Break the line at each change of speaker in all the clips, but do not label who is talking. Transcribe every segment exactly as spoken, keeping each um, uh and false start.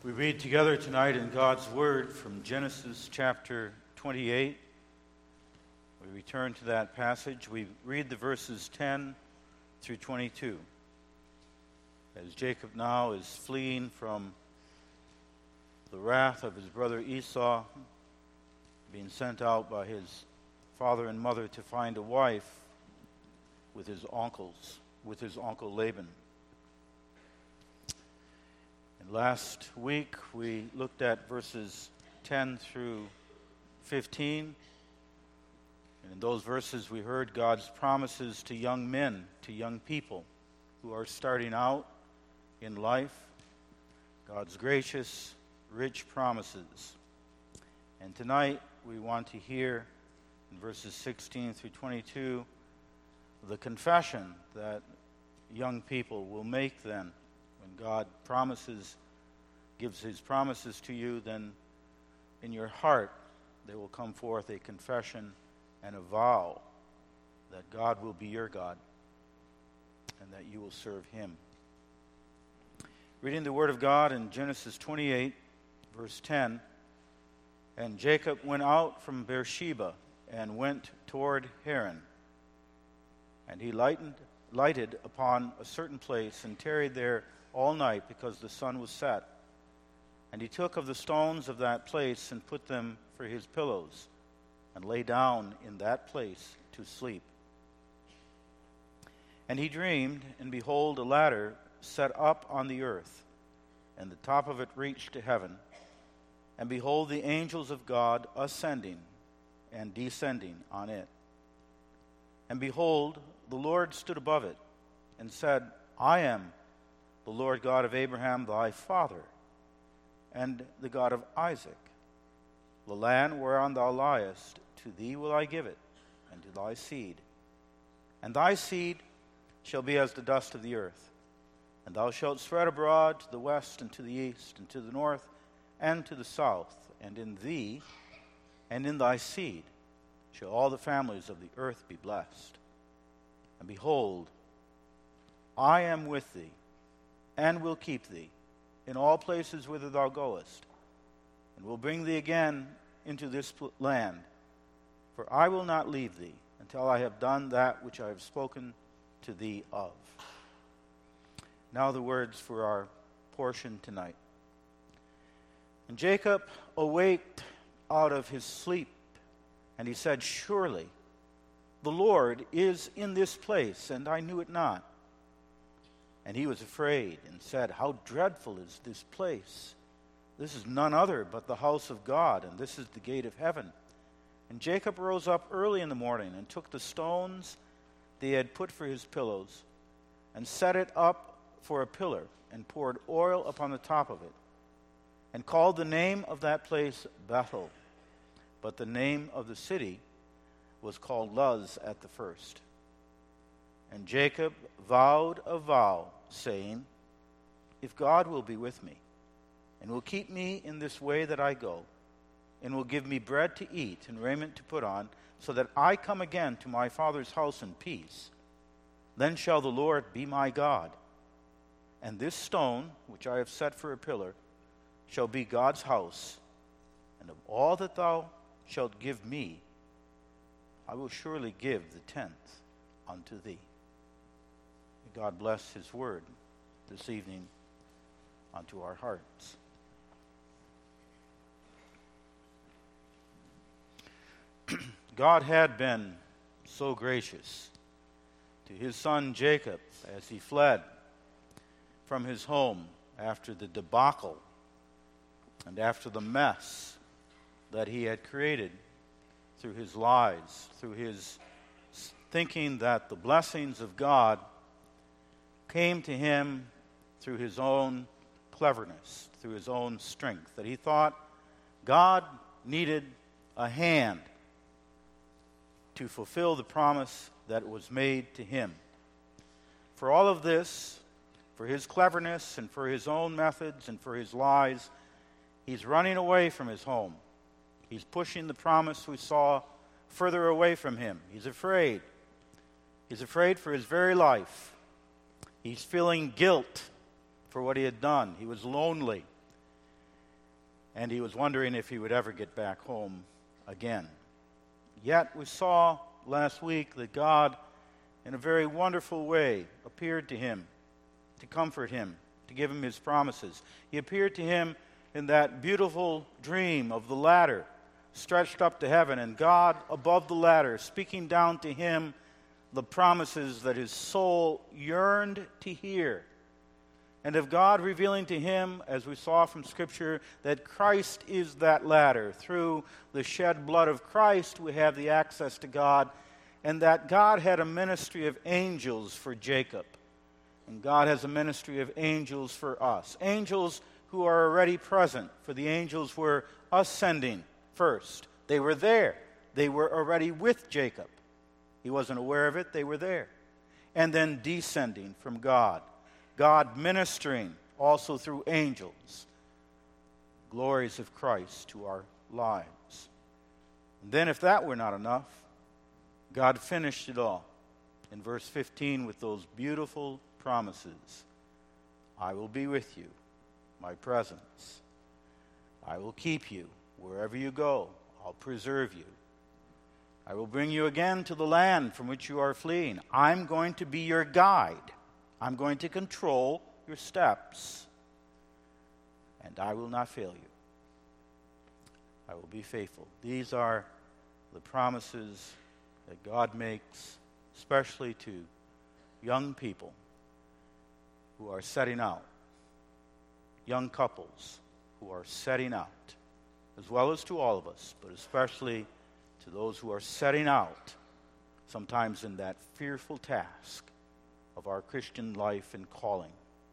We read together tonight in God's Word from Genesis chapter twenty-eight. We return to that passage. We read the verses ten through twenty-two. As Jacob now is fleeing from the wrath of his brother Esau, being sent out by his father and mother to find a wife with his uncles, with his uncle Laban. And last week we looked at verses ten through fifteen. And in those verses we heard God's promises to young men, to young people who are starting out in life. God's gracious, rich promises. And tonight we want to hear in verses sixteen through twenty-two the confession that young people will make then. When God promises, gives his promises to you, then in your heart there will come forth a confession and a vow that God will be your God and that you will serve him. Reading the Word of God in Genesis twenty-eight, verse ten, "And Jacob went out from Beersheba and went toward Haran. And he lightened, lighted upon a certain place and tarried there all night because the sun was set. And he took of the stones of that place and put them for his pillows and lay down in that place to sleep. And he dreamed, and behold, a ladder set up on the earth, and the top of it reached to heaven. And behold, the angels of God ascending and descending on it. And behold, the Lord stood above it and said, I am the Lord God of Abraham thy father, and the God of Isaac. The land whereon thou liest, to thee will I give it, and to thy seed. And thy seed shall be as the dust of the earth. And thou shalt spread abroad to the west and to the east, and to the north and to the south. And in thee and in thy seed shall all the families of the earth be blessed. And behold, I am with thee, and will keep thee in all places whither thou goest, and will bring thee again into this land. For I will not leave thee until I have done that which I have spoken to thee of." Now the words for our portion tonight. "And Jacob awaked out of his sleep, and he said, Surely the Lord is in this place, and I knew it not. And he was afraid and said, How dreadful is this place! This is none other but the house of God, and this is the gate of heaven. And Jacob rose up early in the morning and took the stones they had put for his pillows, and set it up for a pillar, and poured oil upon the top of it, and called the name of that place Bethel. But the name of the city was called Luz at the first. And Jacob vowed a vow, saying, If God will be with me, and will keep me in this way that I go, and will give me bread to eat and raiment to put on, so that I come again to my father's house in peace, then shall the Lord be my God. And this stone, which I have set for a pillar, shall be God's house. And of all that thou shalt give me, I will surely give the tenth unto thee." May God bless his word this evening unto our hearts. God had been so gracious to his son Jacob as he fled from his home after the debacle and after the mess that he had created through his lies, through his thinking that the blessings of God came to him through his own cleverness, through his own strength, that he thought God needed a hand to fulfill the promise that was made to him. For all of this, for his cleverness and for his own methods and for his lies, he's running away from his home. He's pushing the promise we saw further away from him. He's afraid. He's afraid for his very life. He's feeling guilt for what he had done. He was lonely. and he was wondering if he would ever get back home again. Yet we saw last week that God, in a very wonderful way, appeared to him to comfort him, to give him his promises. He appeared to him in that beautiful dream of the ladder stretched up to heaven, and God above the ladder speaking down to him the promises that his soul yearned to hear. And of God revealing to him, as we saw from Scripture, that Christ is that ladder. Through the shed blood of Christ, we have the access to God, and that God had a ministry of angels for Jacob. And God has a ministry of angels for us. Angels who are already present, for the angels were ascending first. They were there. They were already with Jacob. He wasn't aware of it. They were there. And then descending from God. God ministering also through angels. Glories of Christ to our lives. And then if that were not enough, God finished it all in verse fifteen with those beautiful promises. I will be with you, my presence. I will keep you wherever you go. I'll preserve you. I will bring you again to the land from which you are fleeing. I'm going to be your guide. I'm going to control your steps. And I will not fail you. I will be faithful. These are the promises that God makes, especially to young people who are setting out, young couples who are setting out, as well as to all of us, but especially to those who are setting out, sometimes in that fearful task of our Christian life and calling.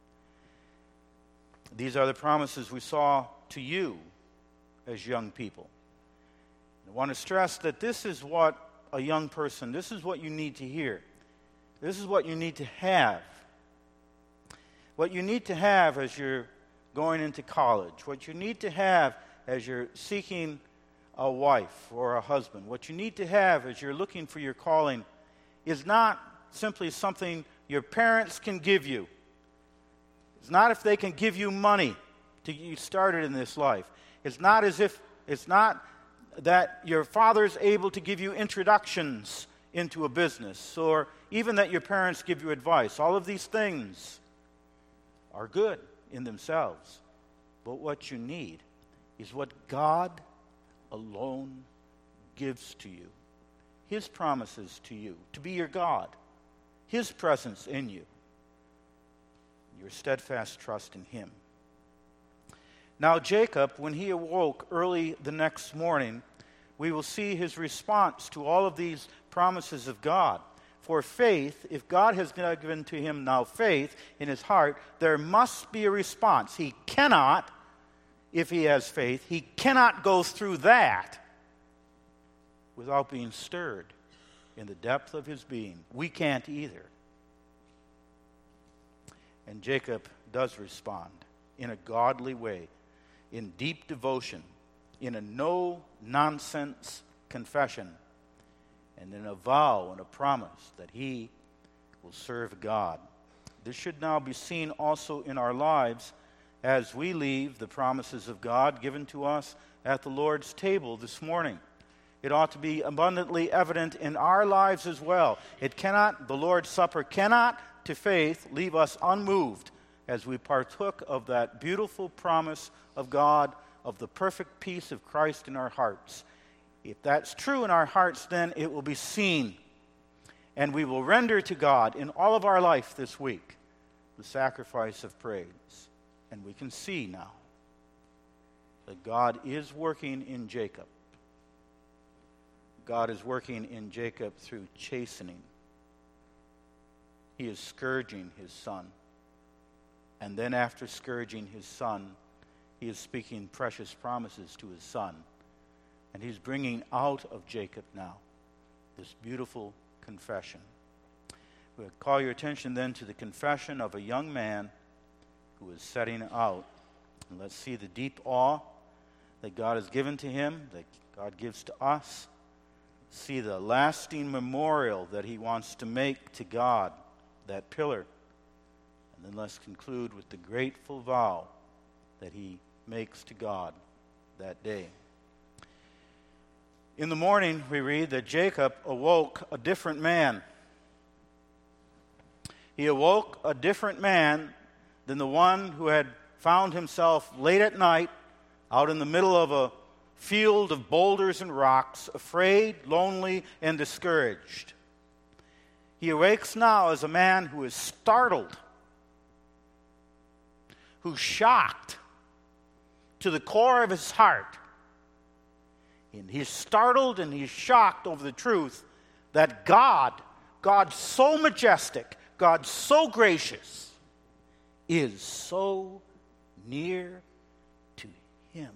These are the promises we saw to you as young people. I want to stress that this is what a young person, this is what you need to hear. This is what you need to have. What you need to have as you're going into college, what you need to have as you're seeking a wife or a husband, what you need to have as you're looking for your calling is not simply something your parents can give you. It's not if they can give you money to get you started in this life. It's not as if, it's not that your father's able to give you introductions into a business, or even that your parents give you advice. All of these things are good in themselves. But what you need is what God alone gives to you. His promises to you, to be your God. His presence in you. Your steadfast trust in Him. Now Jacob, when he awoke early the next morning, we will see his response to all of these promises of God. For faith, if God has given to him now faith in his heart, there must be a response. He cannot, if he has faith, he cannot go through that without being stirred in the depth of his being. We can't either. And Jacob does respond in a godly way, in deep devotion, in a no-nonsense confession, and in a vow and a promise that he will serve God. This should now be seen also in our lives as we leave the promises of God given to us at the Lord's table this morning. It ought to be abundantly evident in our lives as well. It cannot, the Lord's Supper cannot, to faith, leave us unmoved as we partook of that beautiful promise of God, of the perfect peace of Christ in our hearts. If that's true in our hearts, then it will be seen. And we will render to God in all of our life this week the sacrifice of praise. And we can see now that God is working in Jacob. God is working in Jacob through chastening. He is scourging his son. And then after scourging his son, he is speaking precious promises to his son. And he's bringing out of Jacob now this beautiful confession. We'll call your attention then to the confession of a young man who is setting out. And let's see the deep awe that God has given to him, that God gives to us. See the lasting memorial that he wants to make to God, that pillar. And then let's conclude with the grateful vow that he makes to God that day. In the morning, we read that Jacob awoke a different man. He awoke a different man than the one who had found himself late at night out in the middle of a field of boulders and rocks, afraid, lonely, and discouraged. He awakes now as a man who is startled, who's shocked to the core of his heart. And he's startled and he's shocked over the truth that God, God so majestic, God so gracious, is so near to him.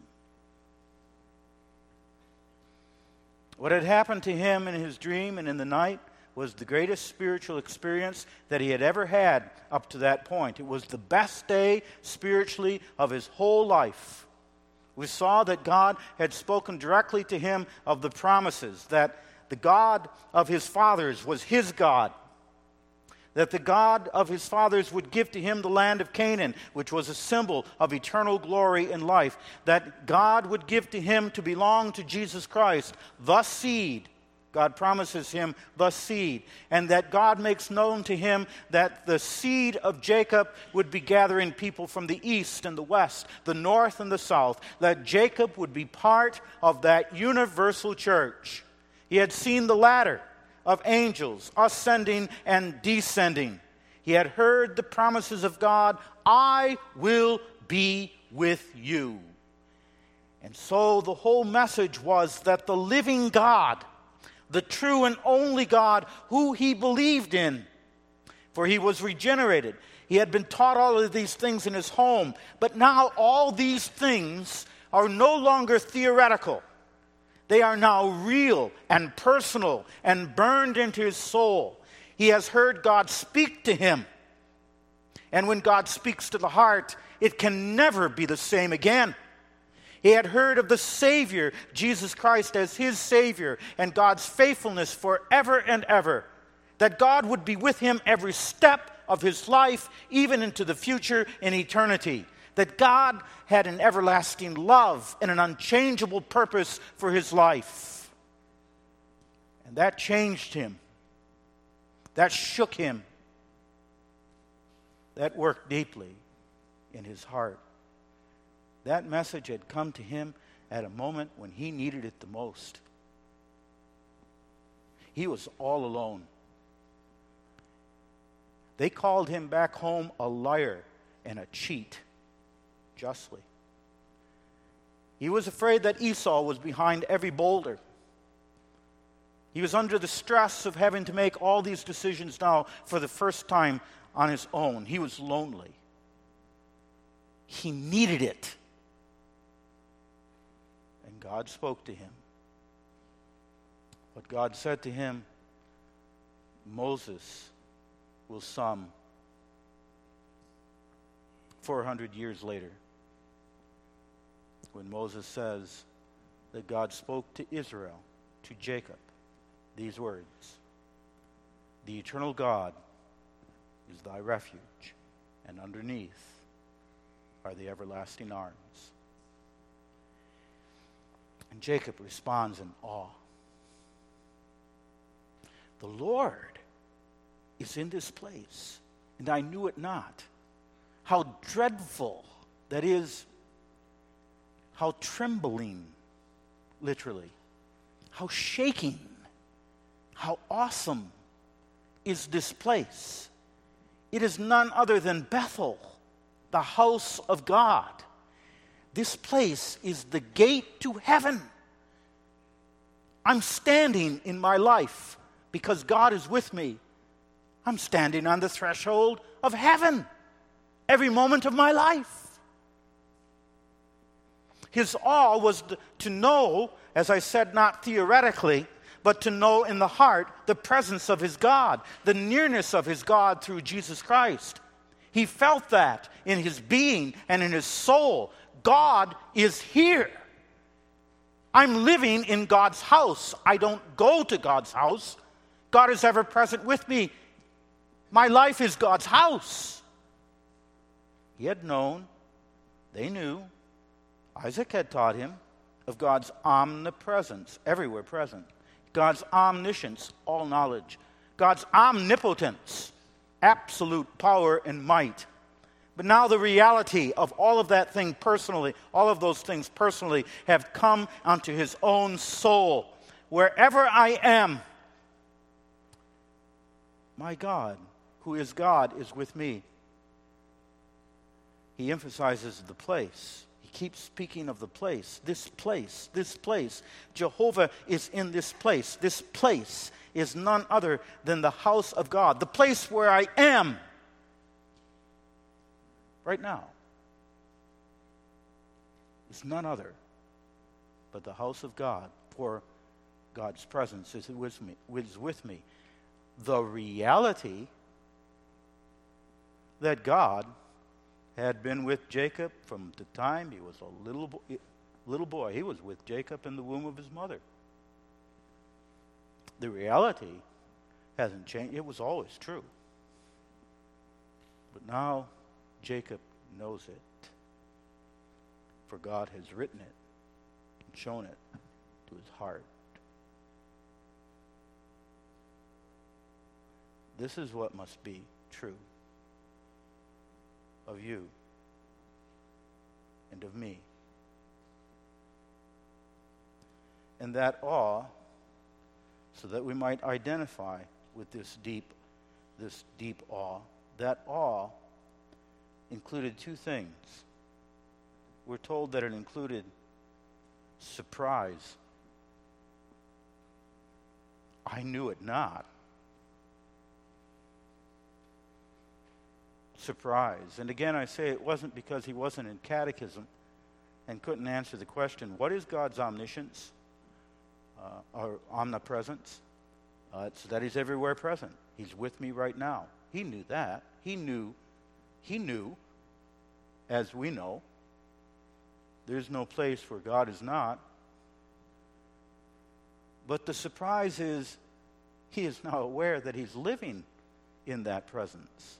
What had happened to him in his dream and in the night was the greatest spiritual experience that he had ever had up to that point. It was the best day spiritually of his whole life. We saw that God had spoken directly to him of the promises, that the God of his fathers was his God, that the God of his fathers would give to him the land of Canaan, which was a symbol of eternal glory and life, that God would give to him to belong to Jesus Christ, the seed. God promises him the seed, and that God makes known to him that the seed of Jacob would be gathering people from the east and the west, the north and the south, that Jacob would be part of that universal church. He had seen the ladder of angels ascending and descending. He had heard the promises of God, I will be with you. And so the whole message was that the living God, the true and only God who he believed in, for he was regenerated. He had been taught all of these things in his home, but now all these things are no longer theoretical. They are now real and personal and burned into his soul. He has heard God speak to him. And when God speaks to the heart, it can never be the same again. He had heard of the Savior, Jesus Christ, as his Savior, and God's faithfulness forever and ever. That God would be with him every step of his life, even into the future in eternity. That God had an everlasting love and an unchangeable purpose for his life. And that changed him. That shook him. That worked deeply in his heart. That message had come to him at a moment when he needed it the most. He was all alone. They called him back home a liar and a cheat, justly. He was afraid that Esau was behind every boulder. He was under the stress of having to make all these decisions now for the first time on his own. He was lonely. He needed it. And God spoke to him. What God said to him, Moses will sum four hundred years later, when Moses says that God spoke to Israel, to Jacob, these words, the eternal God is thy refuge, and underneath are the everlasting arms. And Jacob responds in awe. The Lord is in this place, and I knew it not. How dreadful, that is, how trembling, literally, how shaking, how awesome is this place. It is none other than Bethel, the house of God. This place is the gate to heaven. I'm standing in my life because God is with me. I'm standing on the threshold of heaven every moment of my life. His awe was to know, as I said, not theoretically, but to know in the heart the presence of his God, the nearness of his God through Jesus Christ. He felt that in his being and in his soul. God is here. I'm living in God's house. I don't go to God's house. God is ever present with me. My life is God's house. He had known, they knew, Isaac had taught him, of God's omnipresence, everywhere present, God's omniscience, all knowledge, God's omnipotence, absolute power and might. But now the reality of all of that thing personally, all of those things personally have come unto his own soul. Wherever I am, my God, who is God, is with me. He emphasizes the place. He keeps speaking of the place. This place, this place. Jehovah is in this place. This place is none other than the house of God. The place where I am right now is none other but the house of God, for God's presence is with me. Is with me. The reality that God had been with Jacob from the time he was a little boy, little boy. He was with Jacob in the womb of his mother. The reality hasn't changed. It was always true. But now Jacob knows it, for God has written it and shown it to his heart. This is what must be true of you and of me. And that awe, so that we might identify with this deep, this deep awe, that awe included two things. We're told that it included surprise. I knew it not. Surprise. And again, I say it wasn't because he wasn't in catechism and couldn't answer the question, what is God's omniscience uh, or omnipresence? Uh, it's that he's everywhere present. He's with me right now. He knew that. He knew, he knew, as we know, there's no place where God is not. But the surprise is he is now aware that he's living in that presence.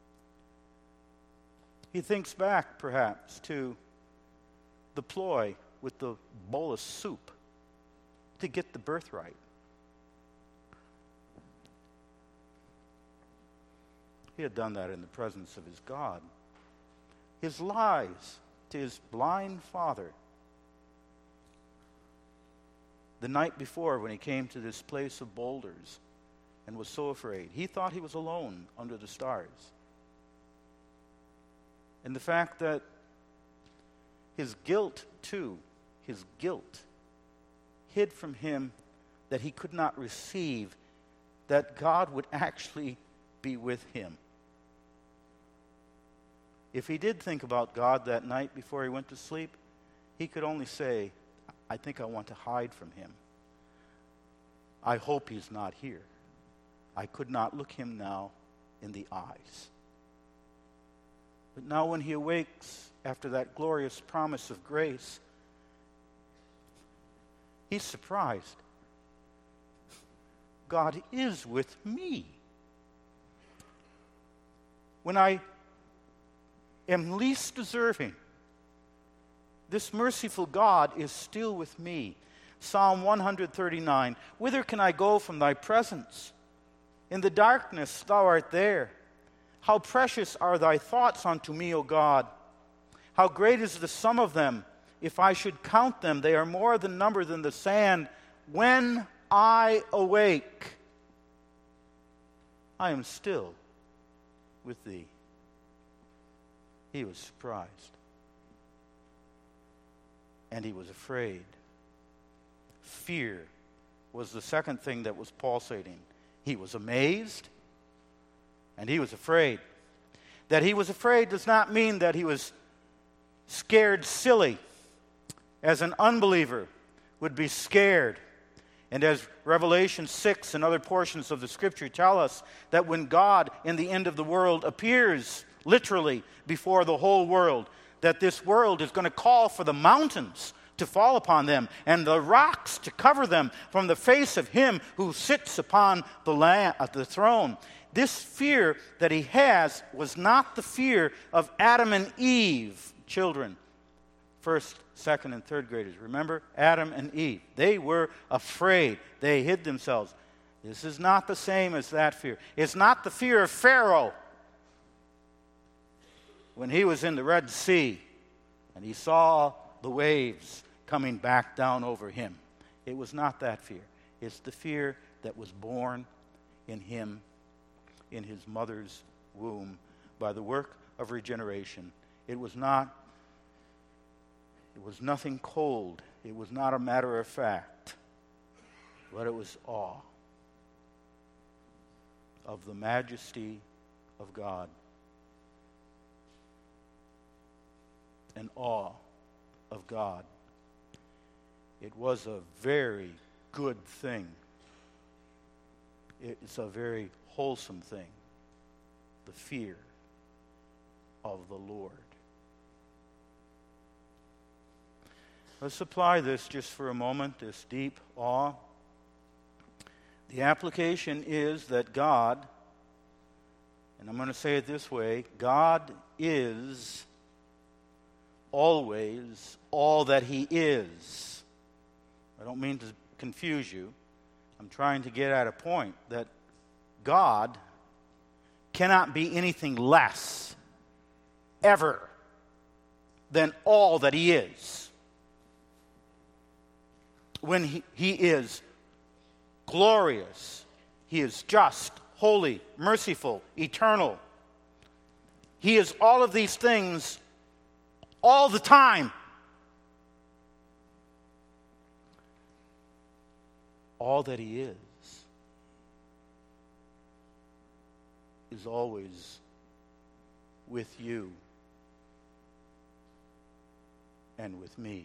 He thinks back, perhaps, to the ploy with the bowl of soup to get the birthright. He had done that in the presence of his God. His lies to his blind father the night before when he came to this place of boulders and was so afraid. He thought he was alone under the stars. And the fact that his guilt, too, his guilt, hid from him that he could not receive that God would actually be with him. If he did think about God that night before he went to sleep, he could only say, I think I want to hide from him. I hope he's not here. I could not look him now in the eyes. But now when he awakes after that glorious promise of grace, he's surprised. God is with me. When I am least deserving, this merciful God is still with me. Psalm one thirty-nine, whither can I go from thy presence? In the darkness thou art there. How precious are thy thoughts unto me, O God. How great is the sum of them. If I should count them, they are more than number than the sand. When I awake, I am still with thee. He was surprised. And he was afraid. Fear was the second thing that was pulsating. He was amazed, and he was afraid. That he was afraid does not mean that he was scared silly, as an unbeliever would be scared. And as Revelation six and other portions of the Scripture tell us, that when God in the end of the world appears literally before the whole world, that this world is going to call for the mountains to fall upon them and the rocks to cover them from the face of him who sits upon the land, at the throne. This fear that he has was not the fear of Adam and Eve, children. First, second, and third graders. Remember Adam and Eve. They were afraid. They hid themselves. This is not the same as that fear. It's not the fear of Pharaoh when he was in the Red Sea and he saw the waves coming back down over him. It was not that fear. It's the fear that was born in him in his mother's womb by the work of regeneration. It was not It was nothing cold. It was not a matter of fact. But it was awe of the majesty of God. And awe of God. It was a very good thing. It's a very wholesome thing. The fear of the Lord. Let's apply this just for a moment, this deep awe. The application is that God, and I'm going to say it this way, God is always all that He is. I don't mean to confuse you. I'm trying to get at a point that God cannot be anything less, ever, than all that He is. When he, he is glorious, He is just, holy, merciful, eternal. He is all of these things all the time. All that He is is always with you and with me.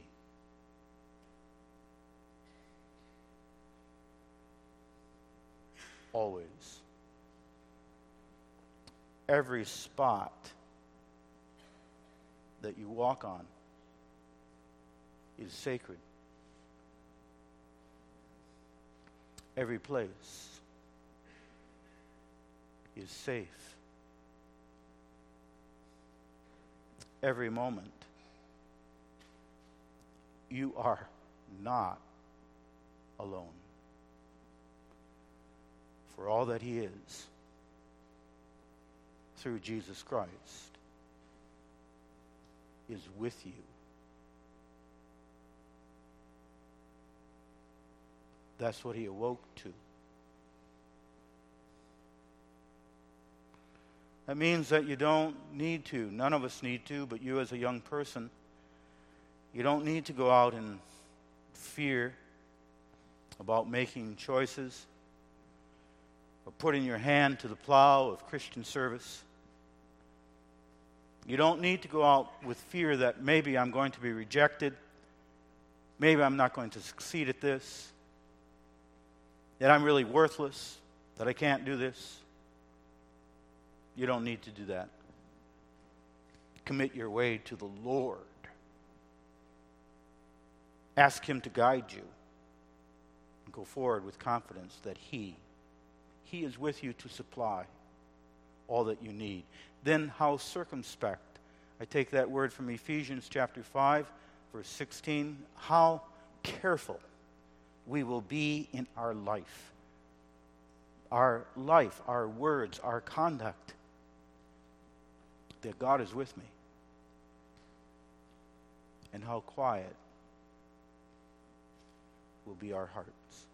Always. Every spot that you walk on is sacred. Every place is safe. Every moment you are not alone. For all that He is, through Jesus Christ, is with you. That's what He awoke to. That means that you don't need to, none of us need to, but you as a young person, you don't need to go out in fear about making choices or putting your hand to the plow of Christian service. You don't need to go out with fear that maybe I'm going to be rejected, maybe I'm not going to succeed at this, that I'm really worthless, that I can't do this. You don't need to do that. Commit your way to the Lord. Ask Him to guide you. And go forward with confidence that He, He is with you to supply all that you need. Then how circumspect. I take that word from Ephesians chapter five, verse sixteen. How careful we will be in our life. Our life, our words, our conduct. That God is with me. And how quiet will be our hearts.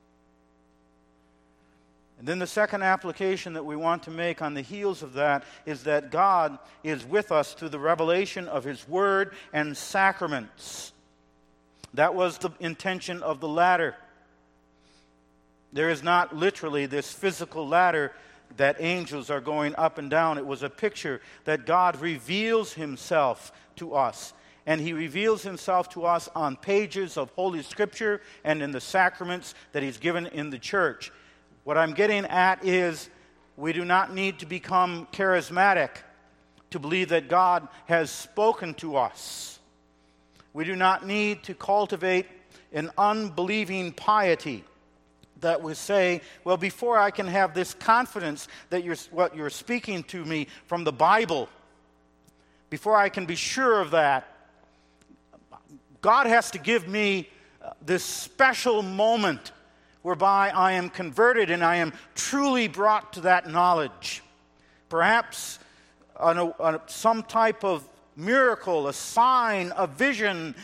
And then the second application that we want to make on the heels of that is that God is with us through the revelation of His Word and sacraments. That was the intention of the ladder. There is not literally this physical ladder that angels are going up and down. It was a picture that God reveals Himself to us. And He reveals Himself to us on pages of Holy Scripture and in the sacraments that He's given in the church. What I'm getting at is we do not need to become charismatic to believe that God has spoken to us. We do not need to cultivate an unbelieving piety that would say, well, before I can have this confidence that you're, what you're speaking to me from the Bible, before I can be sure of that, God has to give me this special moment whereby I am converted and I am truly brought to that knowledge. Perhaps on a, on a, some type of miracle, a sign, a vision.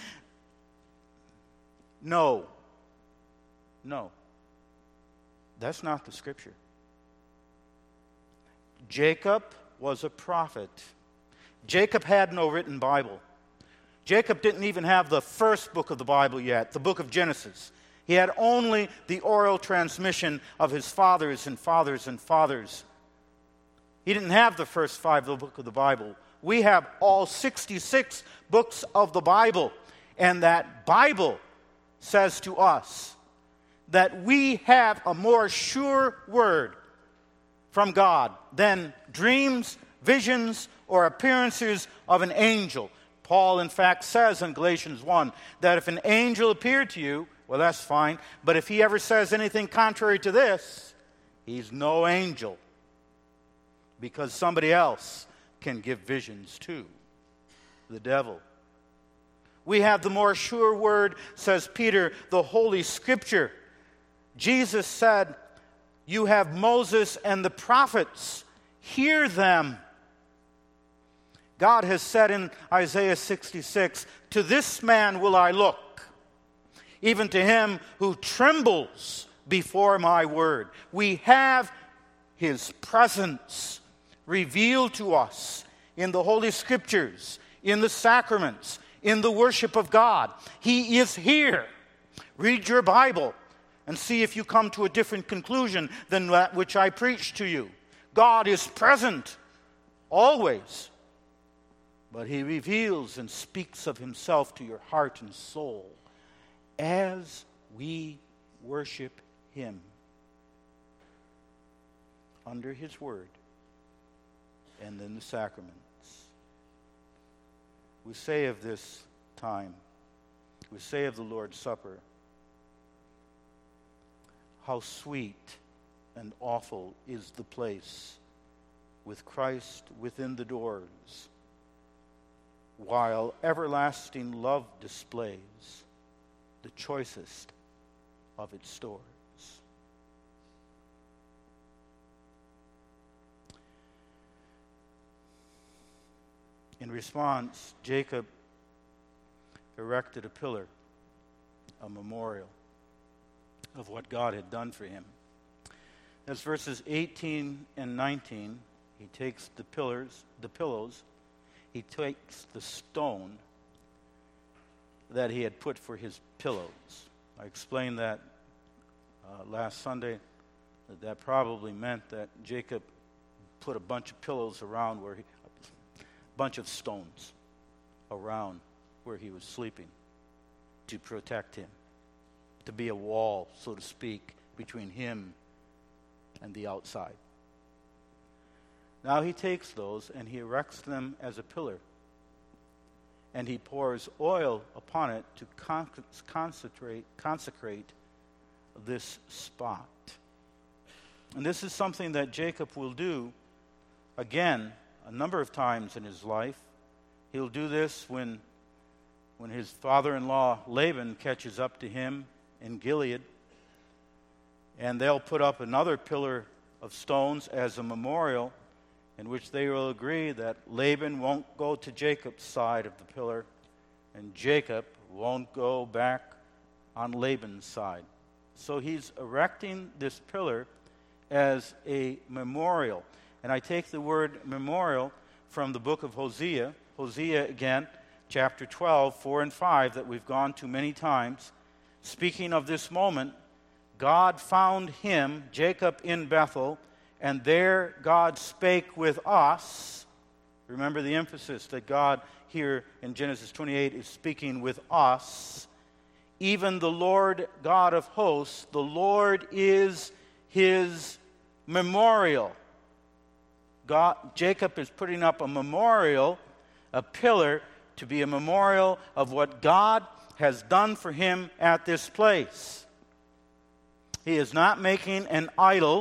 No. No. That's not the Scripture. Jacob was a prophet. Jacob had no written Bible. Jacob didn't even have the first book of the Bible yet, the book of Genesis. He had only the oral transmission of his fathers and fathers and fathers. He didn't have the first five of the book of the Bible. We have all sixty-six books of the Bible. And that Bible says to us that we have a more sure word from God than dreams, visions, or appearances of an angel. Paul, in fact, says in Galatians one that if an angel appeared to you, well, that's fine. But if he ever says anything contrary to this, he's no angel. Because somebody else can give visions too. The devil. We have the more sure word, says Peter, the Holy Scripture. Jesus said, you have Moses and the prophets. Hear them. God has said in Isaiah sixty-six, to this man will I look, even to him who trembles before my word. We have his presence revealed to us in the Holy Scriptures, in the sacraments, in the worship of God. He is here. Read your Bible and see if you come to a different conclusion than that which I preached to you. God is present always, but he reveals and speaks of himself to your heart and soul as we worship him under his word and in the sacraments. We say of this time, we say of the Lord's Supper, how sweet and awful is the place with Christ within the doors, while everlasting love displays the choicest of its stores. In response, Jacob erected a pillar, a memorial of what God had done for him. That's verses eighteen and nineteen. He takes the pillars, the pillows, he takes the stone that he had put for his pillows. I explained that uh, last Sunday, that that probably meant that Jacob put a bunch of pillows around where he, a bunch of stones around where he was sleeping to protect him, to be a wall, so to speak, between him and the outside. Now he takes those and he erects them as a pillar. And he pours oil upon it to con- concentrate, consecrate this spot. And this is something that Jacob will do again a number of times in his life. He'll do this when, when his father-in-law Laban catches up to him in Gilead. And they'll put up another pillar of stones as a memorial in which they will agree that Laban won't go to Jacob's side of the pillar and Jacob won't go back on Laban's side. So he's erecting this pillar as a memorial. And I take the word memorial from the book of Hosea. Hosea, again, chapter twelve, four and five, that we've gone to many times. Speaking of this moment, God found him, Jacob, in Bethel, and there God spake with us. Remember the emphasis that God here in Genesis twenty-eight is speaking with us. Even the Lord God of hosts, the Lord is his memorial. God, Jacob is putting up a memorial, a pillar, to be a memorial of what God has done for him at this place. He is not making an idol.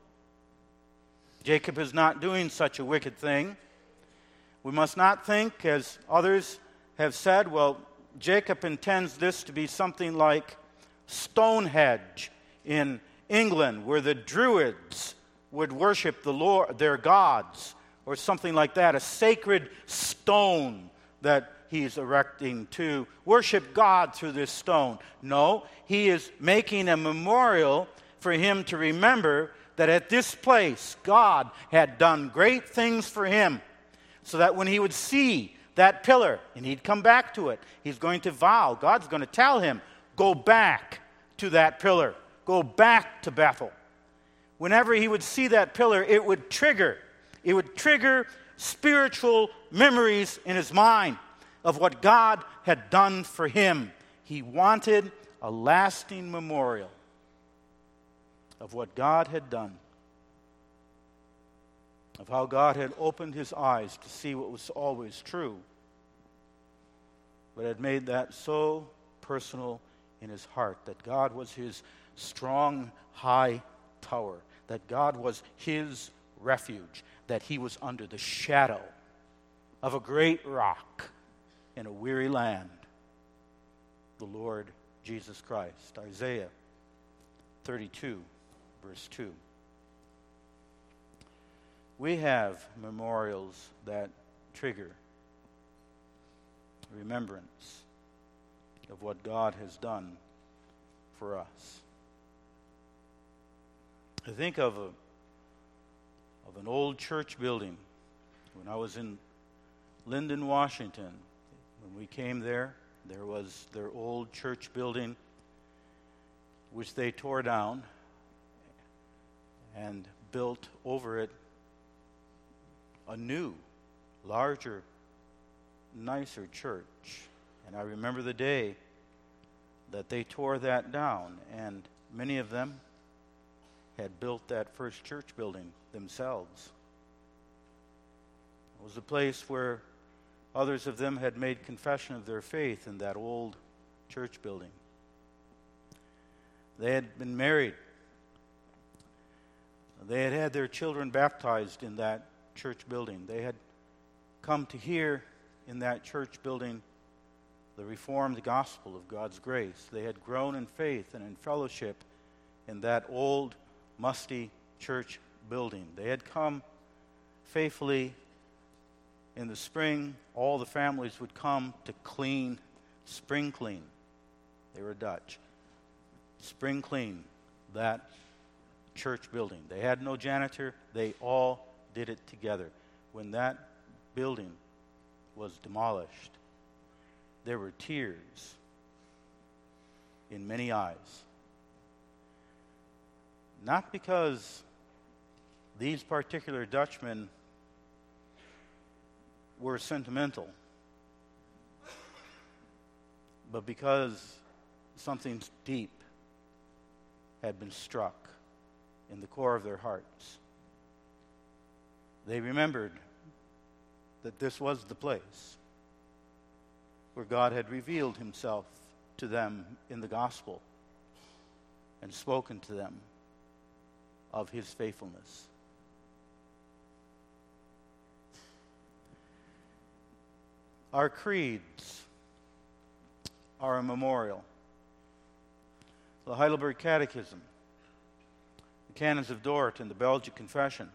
Jacob is not doing such a wicked thing. We must not think, as others have said, well, Jacob intends this to be something like Stonehenge in England, where the Druids would worship the Lord, their gods, or something like that, a sacred stone that he's erecting to worship God through this stone. No, he is making a memorial for him to remember that at this place God had done great things for him, so that when he would see that pillar and he'd come back to it, he's going to vow, God's going to tell him, go back to that pillar, go back to Bethel. Whenever he would see that pillar, it would trigger, it would trigger spiritual memories in his mind of what God had done for him. He wanted a lasting memorial of what God had done, of how God had opened his eyes to see what was always true, but had made that so personal in his heart, that God was his strong, high tower, that God was his refuge, that he was under the shadow of a great rock in a weary land, the Lord Jesus Christ. Isaiah thirty-two, verse two. We have memorials that trigger remembrance of what God has done for us. I think of a of an old church building when I was in Linden, Washington. When we came there, there was their old church building, which they tore down and built over it a new, larger, nicer church. And I remember the day that they tore that down, and many of them had built that first church building themselves. It was a place where others of them had made confession of their faith in that old church building. They had been married. They had had their children baptized in that church building. They had come to hear in that church building the reformed gospel of God's grace. They had grown in faith and in fellowship in that old, musty church building. They had come faithfully in the spring. All the families would come to clean, spring clean. They were Dutch. Spring clean that church building. They had no janitor. They all did it together. When that building was demolished, there were tears in many eyes. Not because these particular Dutchmen were sentimental, but because something deep had been struck in the core of their hearts. They remembered that this was the place where God had revealed himself to them in the gospel and spoken to them of his faithfulness. Our creeds are a memorial. The Heidelberg Catechism, the Canons of Dort, and the Belgic Confession.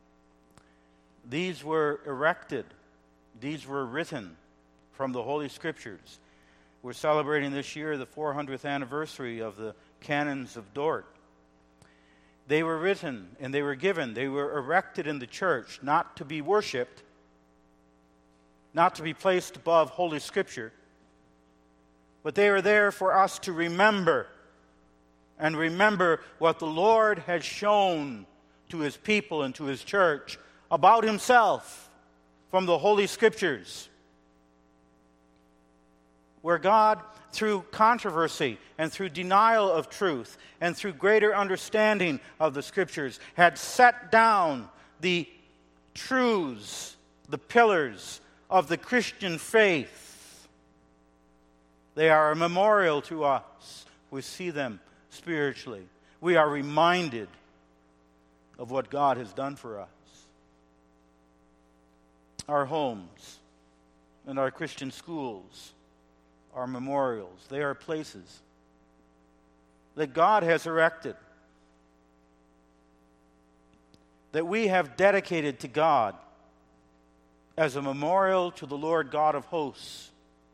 These were erected, these were written from the Holy Scriptures. We're celebrating this year the four hundredth anniversary of the Canons of Dort. They were written and they were given, they were erected in the church, not to be worshipped, not to be placed above Holy Scripture, but they were there for us to remember, and remember what the Lord had shown to his people and to his church about himself from the Holy Scriptures, where God, through controversy and through denial of truth and through greater understanding of the Scriptures, had set down the truths, the pillars of the Christian faith. They are a memorial to us. We see them spiritually. We are reminded of what God has done for us. Our homes and our Christian schools are memorials. They are places that God has erected, that we have dedicated to God as a memorial to the Lord God of hosts,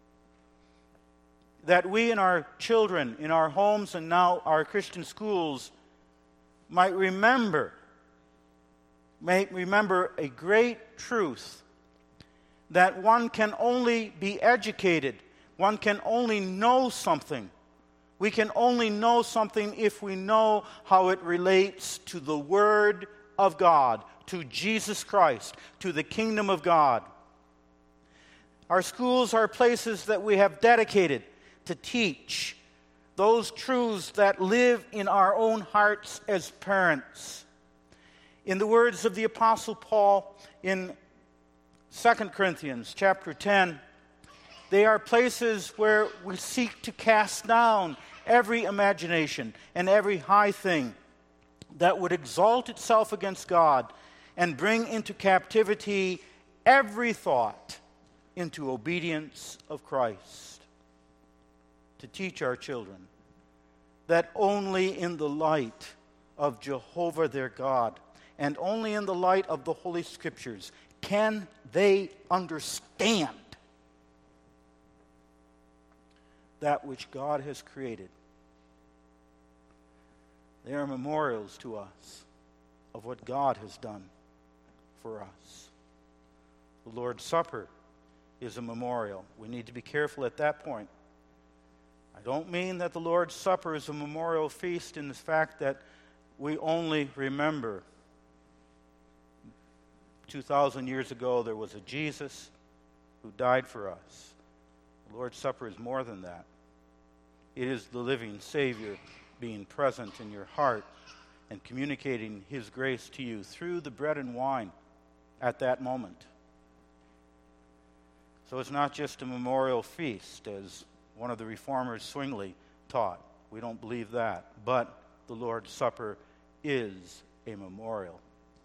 that we and our children in our homes and now our Christian schools might remember, might remember a great truth, that one can only be educated, one can only know something. We can only know something if we know how it relates to the Word of God, to Jesus Christ, to the kingdom of God. Our schools are places that we have dedicated to teach those truths that live in our own hearts as parents. In the words of the Apostle Paul in Second Corinthians chapter ten, they are places where we seek to cast down every imagination and every high thing that would exalt itself against God, and bring into captivity every thought into obedience of Christ. To teach our children that only in the light of Jehovah their God, and only in the light of the Holy Scriptures, can they understand that which God has created. They are memorials to us of what God has done for us. The Lord's Supper is a memorial. We need to be careful at that point. I don't mean that the Lord's Supper is a memorial feast in the fact that we only remember two thousand years ago there was a Jesus who died for us. The Lord's Supper is more than that. It is the living Savior being present in your heart and communicating His grace to you through the bread and wine at that moment. So it's not just a memorial feast, as one of the reformers Zwingli taught. We don't believe that. But the Lord's Supper is a memorial.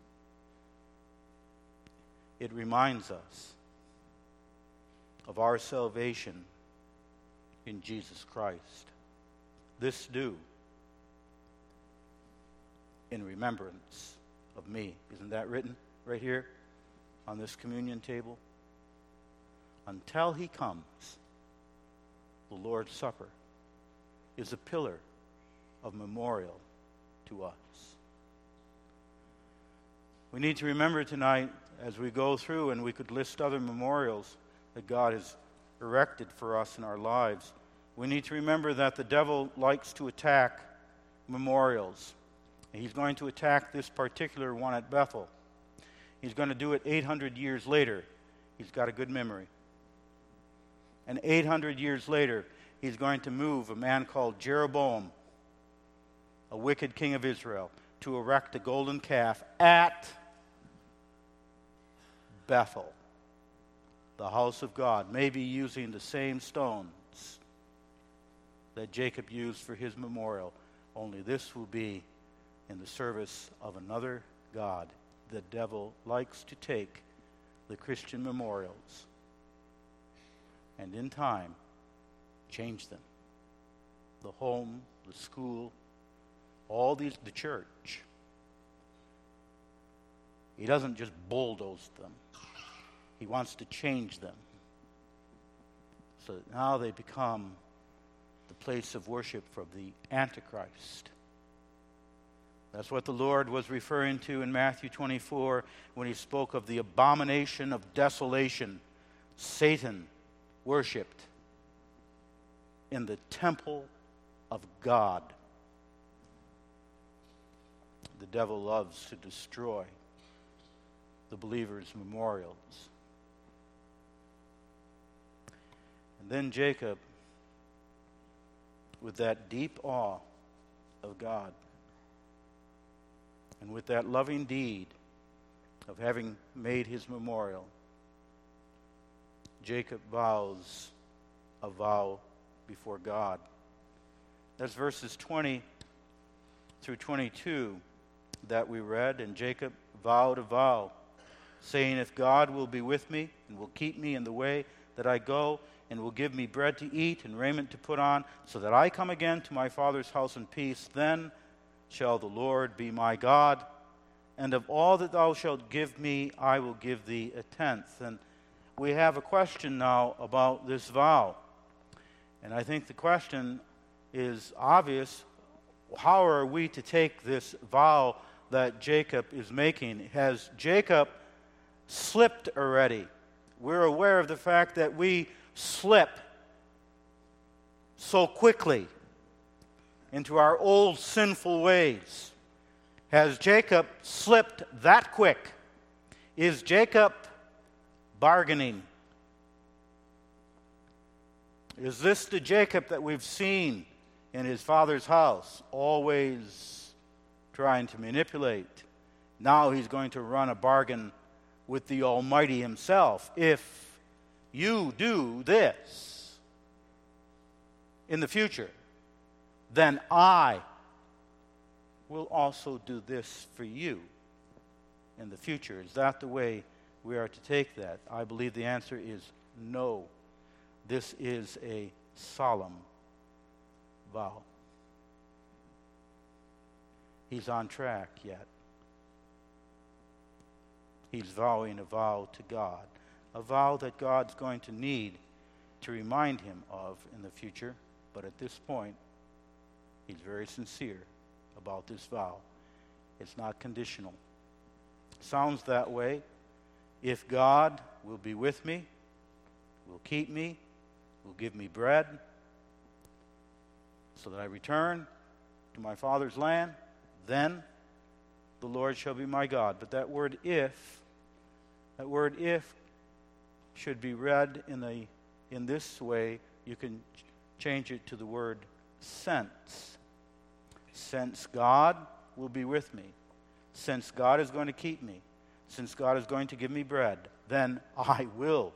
It reminds us of our salvation in Jesus Christ. This do in remembrance of me. Isn't that written right here on this communion table? Until He comes, the Lord's Supper is a pillar of memorial to us. We need to remember tonight, as we go through, and we could list other memorials that God has erected for us in our lives, we need to remember that the devil likes to attack memorials. And he's going to attack this particular one at Bethel. He's going to do it eight hundred years later. He's got a good memory. And eight hundred years later, he's going to move a man called Jeroboam, a wicked king of Israel, to erect a golden calf at Bethel, the house of God, maybe using the same stones that Jacob used for his memorial, only this will be in the service of another God. The devil likes to take the Christian memorials and in time change them. The home, the school, all these, the church. He doesn't just bulldoze them. He wants to change them so that now they become the place of worship for the Antichrist. That's what the Lord was referring to in Matthew twenty-four when He spoke of the abomination of desolation Satan worshipped in the temple of God. The devil loves to destroy the believers' memorials. And then Jacob, with that deep awe of God, and with that loving deed of having made his memorial, Jacob vows a vow before God. That's verses twenty through twenty-two that we read. And Jacob vowed a vow, saying, "If God will be with me and will keep me in the way that I go, and will give me bread to eat and raiment to put on, so that I come again to my father's house in peace. Then shall the Lord be my God, and of all that thou shalt give me, I will give thee a tenth. And we have a question now about this vow. And I think the question is obvious. How are we to take this vow that Jacob is making? Has Jacob slipped already? We're aware of the fact that we slip so quickly into our old sinful ways. Has Jacob slipped that quick? Is Jacob bargaining? Is this the Jacob that we've seen in his father's house, always trying to manipulate? Now he's going to run a bargain with the Almighty himself. If you do this in the future, then I will also do this for you in the future. Is that the way we are to take that? I believe the answer is no. This is a solemn vow. He's on track yet. He's vowing a vow to God, a vow that God's going to need to remind him of in the future. But at this point, he's very sincere about this vow. It's not conditional. Sounds that way. If God will be with me, will keep me, will give me bread, so that I return to my father's land, then the Lord shall be my God. But that word if, that word if should be read in the in this way. You can ch- change it to the word since. Since God will be with me, since God is going to keep me, since God is going to give me bread, then I will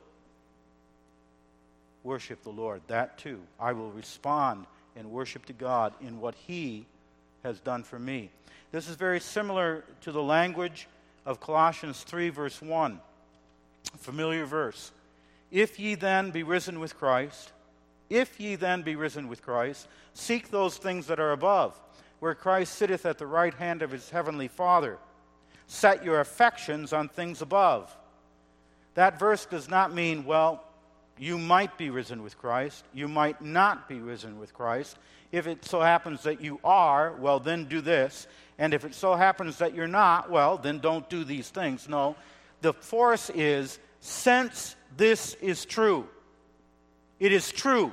worship the Lord. That too. I will respond in worship to God in what he has done for me. This is very similar to the language of Colossians three, verse one. A familiar verse. If ye then be risen with Christ, if ye then be risen with Christ, seek those things that are above, where Christ sitteth at the right hand of his heavenly Father. Set your affections on things above. That verse does not mean, well, you might be risen with Christ, you might not be risen with Christ. If it so happens that you are, well, then do this. And if it so happens that you're not, well, then don't do these things. No, the force is, since this is true, it is true.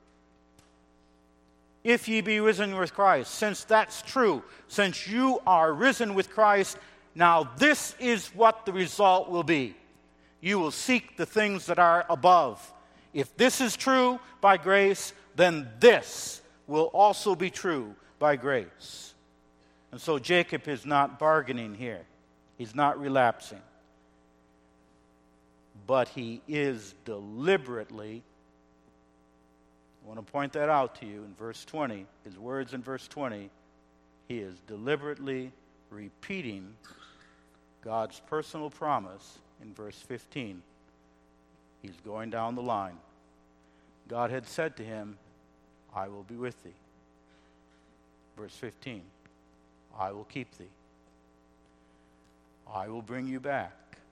If ye be risen with Christ, since that's true, since you are risen with Christ, now this is what the result will be. You will seek the things that are above. If this is true by grace, then this will also be true by grace. And so Jacob is not bargaining here. He's not relapsing. But he is deliberately, I want to point that out to you in verse twenty, his words in verse twenty, he is deliberately repeating God's personal promise in verse fifteen. He's going down the line. God had said to him, I will be with thee. Verse fifteen, I will keep thee. I will bring you back.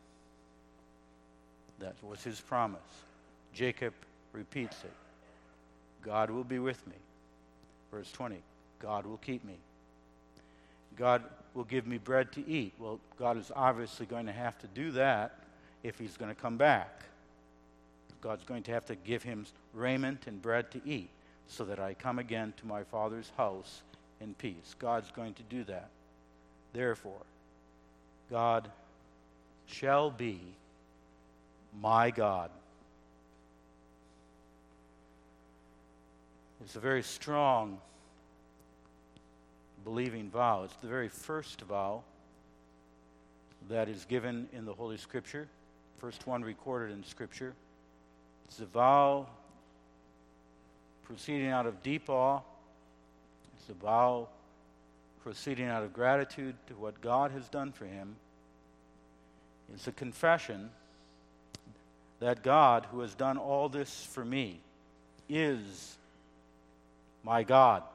That was his promise. Jacob repeats it. God will be with me. Verse twenty, God will keep me. God will give me bread to eat. Well, God is obviously going to have to do that if he's going to come back. God's going to have to give him raiment and bread to eat so that I come again to my Father's house in peace. God's going to do that. Therefore, God shall be my God. It's a very strong believing vow. It's the very first vow that is given in the Holy Scripture, first one recorded in Scripture. It's a vow proceeding out of deep awe. It's a vow proceeding out of gratitude to what God has done for him. It's a confession that God, who has done all this for me, is my God.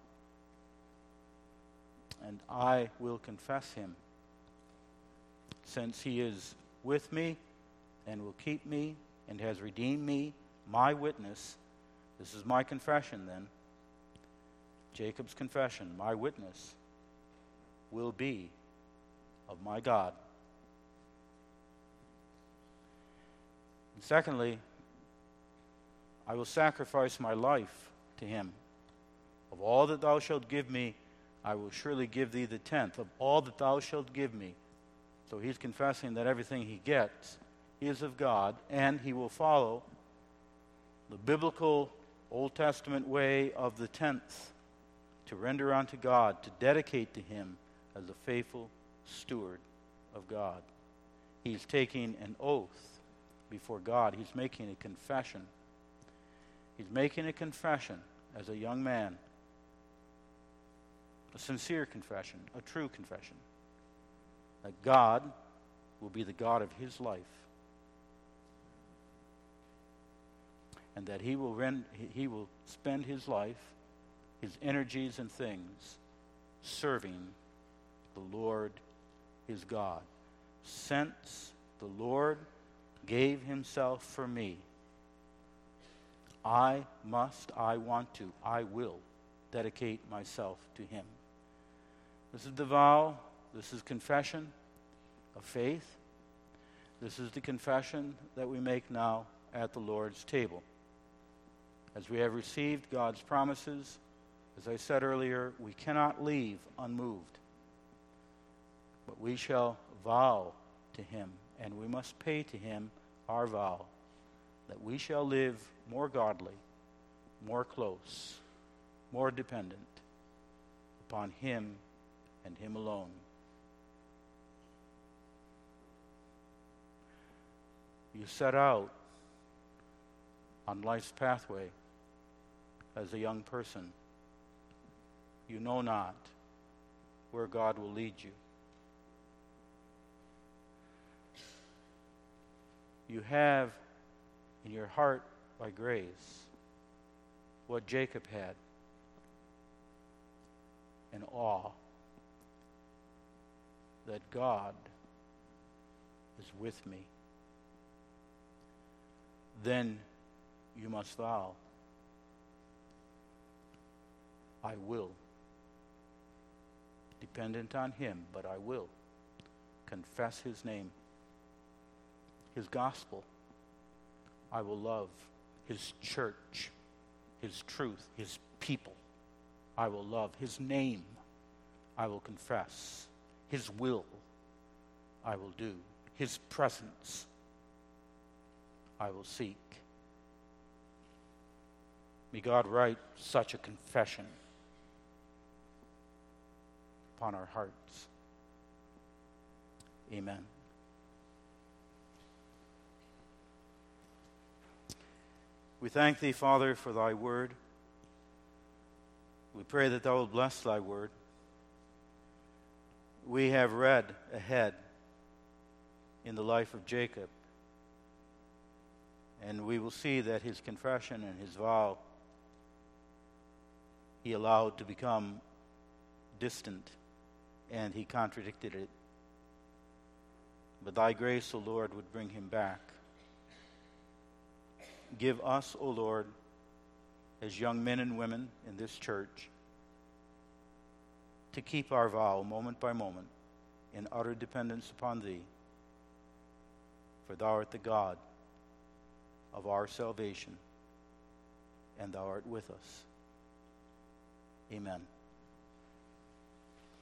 And I will confess him, since he is with me and will keep me and has redeemed me, my witness. This is my confession then. Jacob's confession, my witness, will be of my God. And secondly, I will sacrifice my life to him. Of all that thou shalt give me, I will surely give thee the tenth of all that thou shalt give me. So he's confessing that everything he gets is of God, and he will follow the biblical Old Testament way of the tenth, to render unto God, to dedicate to him as a faithful steward of God. He's taking an oath before God. He's making a confession. He's making a confession as a young man, a sincere confession, a true confession, that God will be the God of his life, and that he will rend, he will spend his life, his energies and things, serving the Lord his God. Since the Lord gave himself for me, I must, I want to, I will dedicate myself to him. This is the vow, this is confession of faith. This is the confession that we make now at the Lord's table. As we have received God's promises, as I said earlier, we cannot leave unmoved. But we shall vow to him, and we must pay to him our vow, that we shall live more godly, more close, more dependent upon him and him alone. You set out on life's pathway as a young person. You know not where God will lead you. You have in your heart by grace what Jacob had, an awe that God is with me. Then you must vow, I will. Dependent on him, but I will confess his name, his gospel. I will love his church, his truth, his people. I will love his name. I will confess his will. I will do his presence. I will seek. May God write such a confession upon our hearts. Amen. We thank thee, Father, for thy word. We pray that thou wilt bless thy word. We have read ahead in the life of Jacob, and we will see that his confession and his vow he allowed to become distant, and he contradicted it. But thy grace, O Lord, would bring him back. Give us, O Lord, as young men and women in this church, to keep our vow moment by moment in utter dependence upon thee, for thou art the God of our salvation, and thou art with us. Amen.